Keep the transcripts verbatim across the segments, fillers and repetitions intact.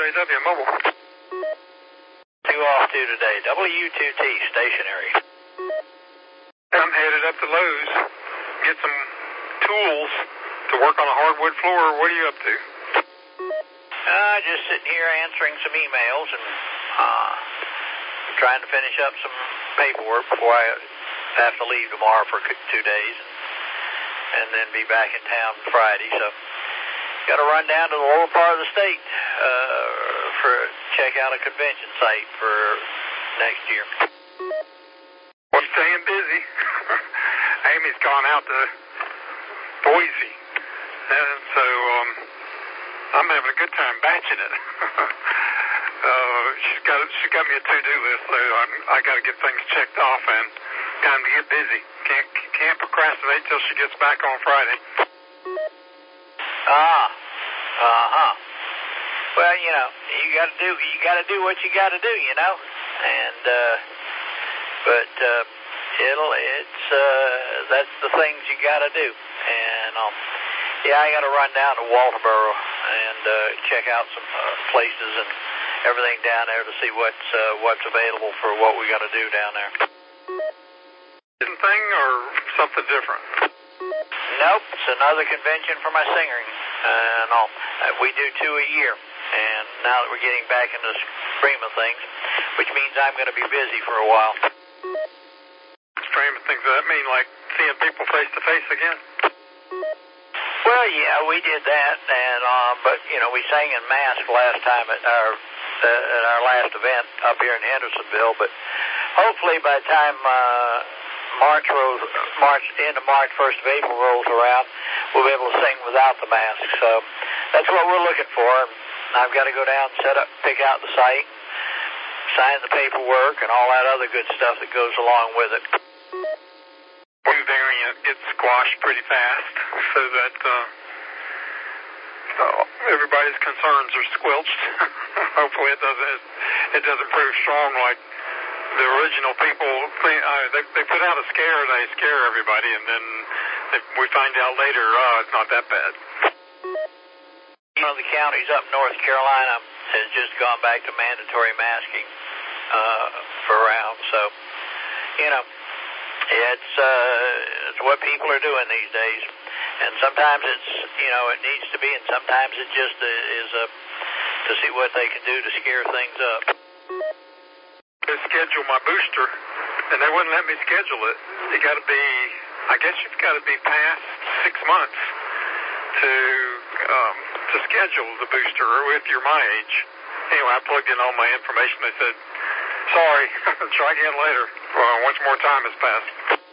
W Mobile. Two off two today. W two T stationary. I'm headed up to Lowe's. Get some tools to work on a hardwood floor. What are you up to? Uh, just sitting here answering some emails and uh, trying to finish up some paperwork before I have to leave tomorrow for two days and, and then be back in town Friday. So, got to run down to the lower part of the state uh, for check out a convention site for next year. Well, staying busy. Amy's gone out to Boise, and so um, I'm having a good time batching it. uh, she's got she's got me a to-do list, so I'm, I got to get things checked off and time to get busy. Can't can't procrastinate till she gets back on Friday. Ah, uh huh. Well, you know, you got to do you got to do what you got to do, you know, and uh, but uh, it'll it's uh, that's the things you got to do, and um, yeah, I got to run down to Walterboro and uh, check out some uh, places and everything down there to see what's uh, what's available for what we got to do down there. Same thing or something different? Nope, it's another convention for my singing. Uh, no, uh, we do two a year, and now that we're getting back into the stream of things, which means I'm going to be busy for a while. Stream of things, does that mean like seeing people face to face again? Well, yeah, we did that, and uh, but you know, we sang in mass last time at our uh, at our last event up here in Hendersonville. But hopefully, by the time uh, March rolls, March end of March, first of April rolls around, we'll be able to sing without the mask. So that's what we're looking for. I've got to go down, set up, pick out the site, sign the paperwork, and all that other good stuff that goes along with it. New variant gets squashed pretty fast, so that uh, uh, everybody's concerns are squelched. Hopefully, it doesn't it doesn't prove strong like the original people. Think, uh, they they put out a scare, they scare everybody, and then they, we find out later, oh, it's not that bad. One of the counties up North Carolina has just gone back to mandatory masking uh, for rounds, so you know. It's, uh, it's what people are doing these days, and sometimes it's, you know, it needs to be, and sometimes it just is uh, to see what they can do to scare things up. To schedule my booster, and they wouldn't let me schedule it. You got to be, I guess you've got to be past six months to um, to schedule the booster, or if you're my age. Anyway, I plugged in all my information. They said, sorry, try again later. Well, once more time has passed.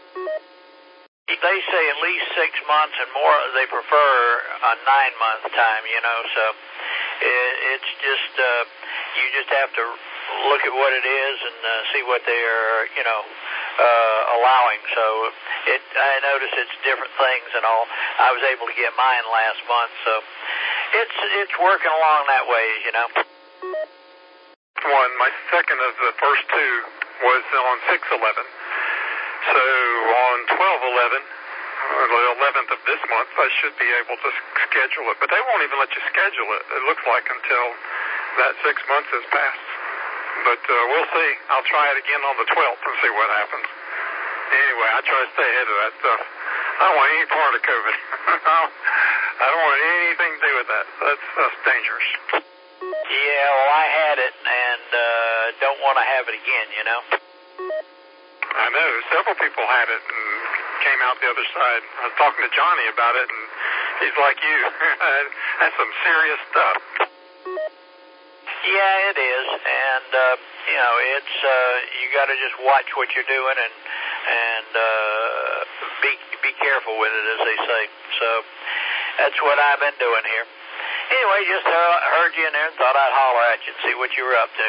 They say at least six months and more. They prefer a nine-month time, you know. So it, it's just uh, you just have to look at what it is and uh, see what they are, you know, uh, allowing. So it, I notice it's different things and all. I was able to get mine last month, so it's it's working along that way, you know. One, my second of the first two was on six eleven. So on twelve eleven, or the eleventh of this month, I should be able to schedule it. But they won't even let you schedule it, it looks like, until that six months has passed. But uh, we'll see. I'll try it again on the twelfth and see what happens. Anyway, I try to stay ahead of that stuff. I don't want any part of COVID. I don't want anything to do with that. That's, that's dangerous. Yeah, well, I had it and uh, don't want to have it again, you know. I know. Several people had it and came out the other side. I was talking to Johnny about it, and he's like you. That's some serious stuff. Yeah, it is. And, uh, you know, it's, uh, you got to just watch what you're doing and, and uh, be, be careful with it, as they say. So that's what I've been doing here. Anyway, just uh, heard you in there and thought I'd holler at you and see what you were up to.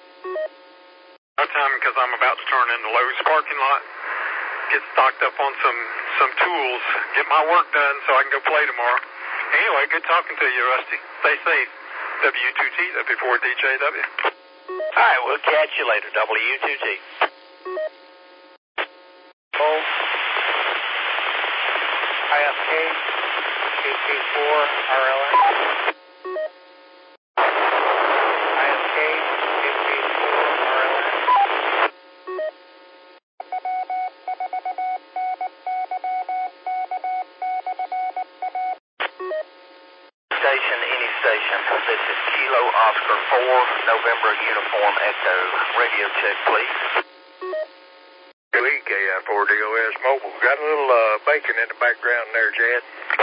No time, because I'm about to turn in the Lowe's parking lot, get stocked up on some, some tools, get my work done so I can go play tomorrow. Anyway, good talking to you, Rusty. Stay safe. W two T, W four D J W. All right, we'll catch you later, W two T. Oh, I F K, K K four, R L S. station. This is Kilo Oscar four, November Uniform Echo. Radio check, please. E K I four D O S Mobile. Got a little uh, bacon in the background there, Chad.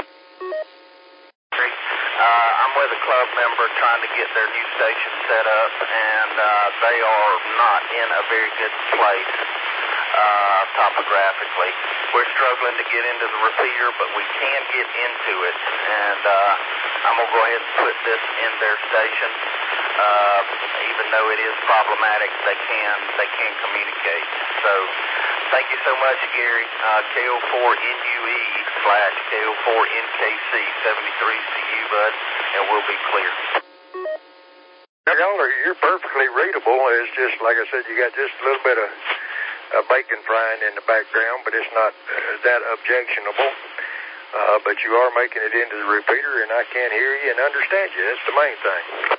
Uh, I'm with a club member trying to get their new station set up, and uh, they are not in a very good place uh, topographically. We're struggling to get into the repeater, but we can get into it, and uh, I'm going to go ahead and put this in their station. Uh, even though it is problematic, they can they can communicate. So thank you so much, Gary. Uh, K O four N U E slash K O four N K C seventy-three C U, bud, and we'll be clear. Y'all are, you're perfectly readable. It's just, like I said, you got just a little bit of uh, bacon frying in the background, but it's not uh, that objectionable. Uh, but you are making it into the repeater, and I can't hear you and understand you. That's the main thing.